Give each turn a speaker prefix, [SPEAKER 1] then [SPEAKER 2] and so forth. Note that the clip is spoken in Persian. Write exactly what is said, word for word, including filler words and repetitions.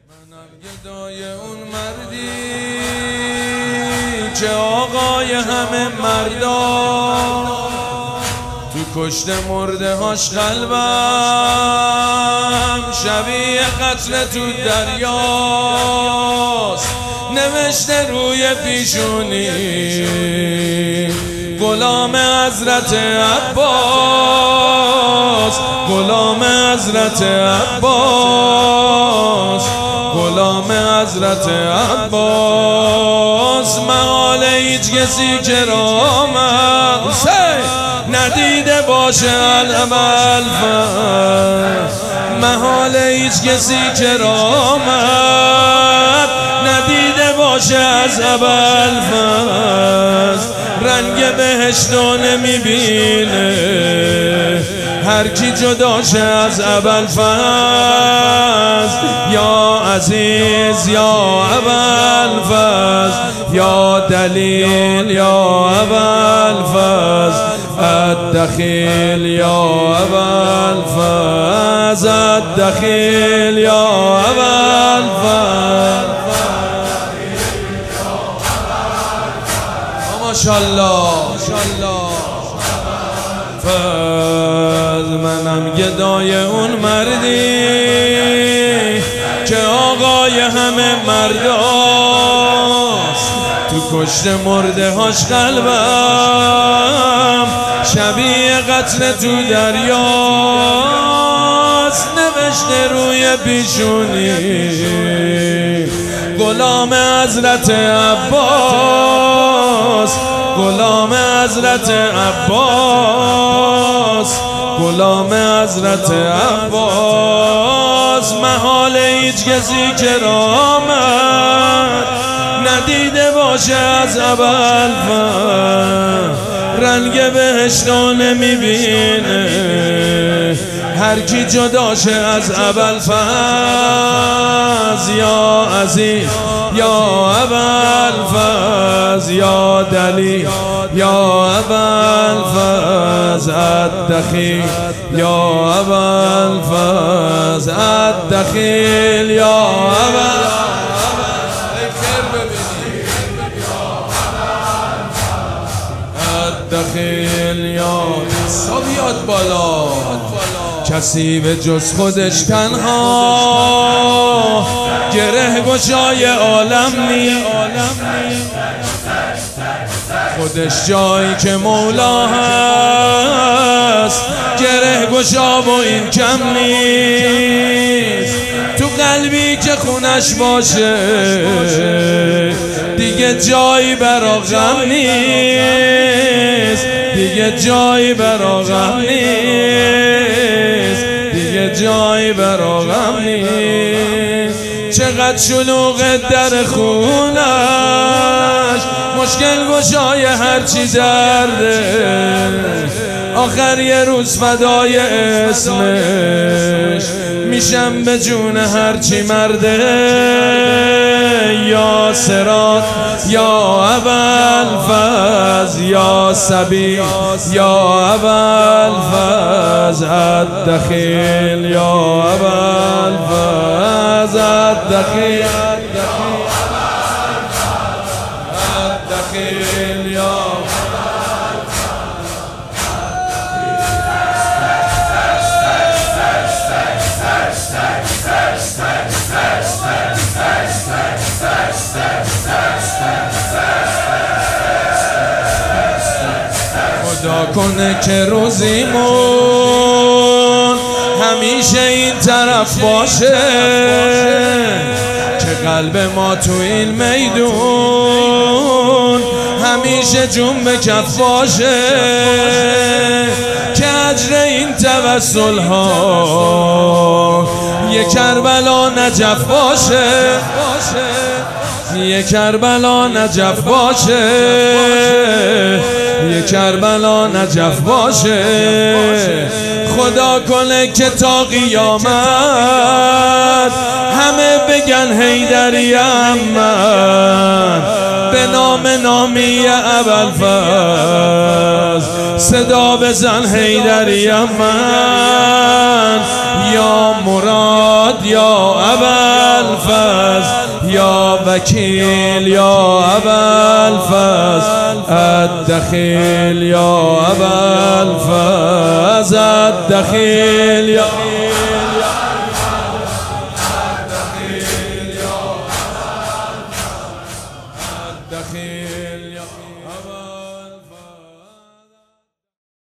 [SPEAKER 1] منم گدای اون مردی که آقای همه مردا، تو کشته مرده هاش قلبم شبیه قتل تو دریاست، نوشته روی پیشونی غلام حضرت عباس، غلام حضرت عباس، غلام حضرت عباس. محال هیچ کسی کرامت ندیده باشه علم الفت، محال هیچ کسی کرامت ندیده باشه از ابوالفضل. رنگ بهشتو نمیبینه هر کی جداشه از ابوالفضل. یا عزیز یا ابوالفضل، یا دلیل یا ابوالفضل، الدخیل یا ابوالفضل، الدخیل یا ابوالفضل. ماشاءالله منم گدای اون مردی که آقای همه مرداست، تو کشته مرده هاش قلبم شبیه قتل تو دریاست، نوشته روی پیشونی غلام حضرت عباس، غلام حضرت عباس، غلام حضرت عباس. محال هیچ کسی کرامت ندیده باشه از ابوالفضل، رنگ بهشتو نمیبینه هر کی جداشه از ابوالفضل. یا عزیز یا ابوالفضل، یا دلیل یا ابوالفضل، الدخیل یا ابوالفضل، الدخیل یا ابوالفضل. الدخیل یا صبیات بالا، کسی به جز خودش تنها گره گشای عالم نی، خودش جایی که مولا هست گره گشا و این کم نیست. تو قلبی که خونش باشه دیگه جایی برا غم نیست، دیگه جایی برا غم نیست، دیگه جایی برا غم نیست. چقدر شلوغ در خونش مشکل گشای هرچی درده، آخر یه روز فدای اسمش میشم به جون هرچی مرده. یا صراط یا ابوالفضل، یا سبیل یا ابوالفضل، الدخیل یا ابوالفضل، الدخیل الدخیل یا خدا کنه که روزیمون همیشه این طرف باشه، که قلب ما تو این میدون همیشه جون به کف باشه، که اجر این توسل ها یه کربلا نجف باشه، یه کربلا نجف باشه، یه کربلا نجف باشه. خدا کنه که تا قیامت همه بگن حیدریم من، به نام نامی ابوالفضل صدا بزن حیدریم من. یا مراد مراد یا ابوالفضل یا وکیل یا ابوالفضل الدخیل یا ابوالفضل الدخیل یا الدخيل يا